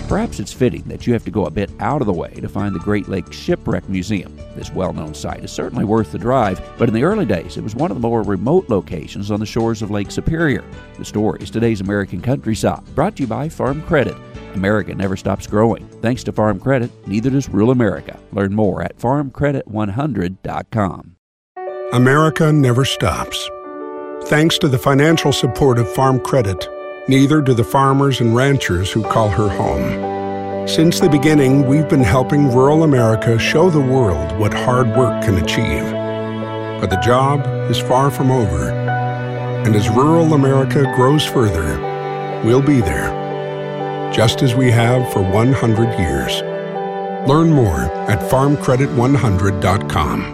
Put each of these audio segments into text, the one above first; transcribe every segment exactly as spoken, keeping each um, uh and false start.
Perhaps it's fitting that you have to go a bit out of the way to find the Great Lakes Shipwreck Museum. This well-known site is certainly worth the drive, but in the early days, it was one of the more remote locations on the shores of Lake Superior. The story is today's American Countryside, brought to you by Farm Credit. America never stops growing. Thanks to Farm Credit, neither does rural America. Learn more at farm credit one hundred dot com. America never stops. Thanks to the financial support of Farm Credit, neither do the farmers and ranchers who call her home. Since the beginning, we've been helping rural America show the world what hard work can achieve. But the job is far from over. And as rural America grows further, we'll be there, just as we have for one hundred years. Learn more at farm credit one hundred dot com.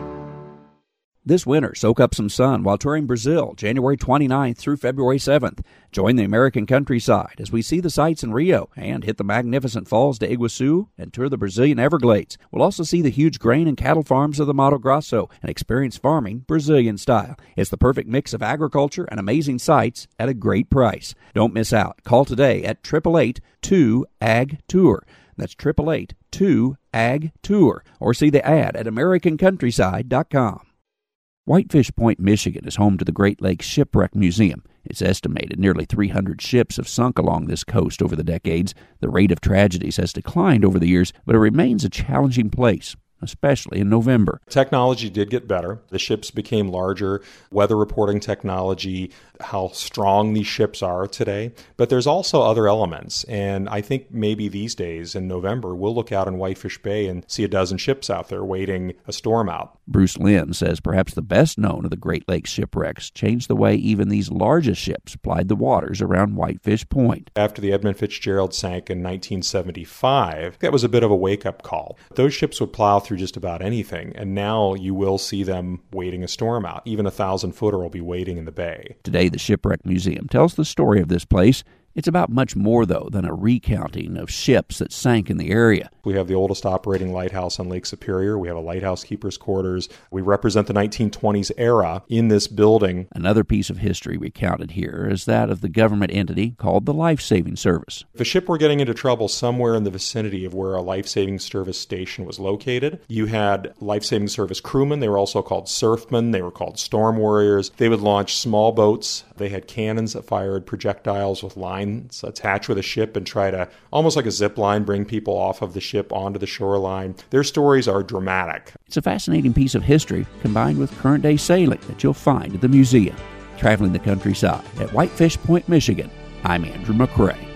This winter, soak up some sun while touring Brazil, January twenty-ninth through February seventh. Join the American Countryside as we see the sights in Rio and hit the magnificent falls de Iguaçu and tour the Brazilian Everglades. We'll also see the huge grain and cattle farms of the Mato Grosso and experience farming Brazilian style. It's the perfect mix of agriculture and amazing sights at a great price. Don't miss out. Call today at eight eight eight, two, A G, TOUR. That's eight eight eight, two, A G, TOUR. Or see the ad at american countryside dot com. Whitefish Point, Michigan is home to the Great Lakes Shipwreck Museum. It's estimated nearly three hundred ships have sunk along this coast over the decades. The rate of tragedies has declined over the years, but it remains a challenging place, especially in November. Technology did get better. The ships became larger, weather reporting technology, how strong these ships are today. But there's also other elements. And I think maybe these days in November, we'll look out in Whitefish Bay and see a dozen ships out there waiting a storm out. Bruce Lynn says perhaps the best known of the Great Lakes shipwrecks changed the way even these largest ships plied the waters around Whitefish Point. After the Edmund Fitzgerald sank in nineteen seventy-five, that was a bit of a wake-up call. Those ships would plow through just about anything, and now you will see them waiting a storm out. Even a thousand-footer will be waiting in the bay. Today, the Shipwreck Museum tells the story of this place. It's about much more, though, than a recounting of ships that sank in the area. We have the oldest operating lighthouse on Lake Superior. We have a lighthouse keeper's quarters. We represent the nineteen twenties era in this building. Another piece of history recounted here is that of the government entity called the Life Saving Service. If a ship were getting into trouble somewhere in the vicinity of where a Life Saving Service station was located, you had Life Saving Service crewmen. They were also called surfmen. They were called storm warriors. They would launch small boats. They had cannons that fired projectiles with lines attached with a ship and try to, almost like a zip line, bring people off of the ship onto the shoreline. Their stories are dramatic. It's a fascinating piece of history combined with current-day sailing that you'll find at the museum. Traveling the countryside at Whitefish Point, Michigan, I'm Andrew McCrae.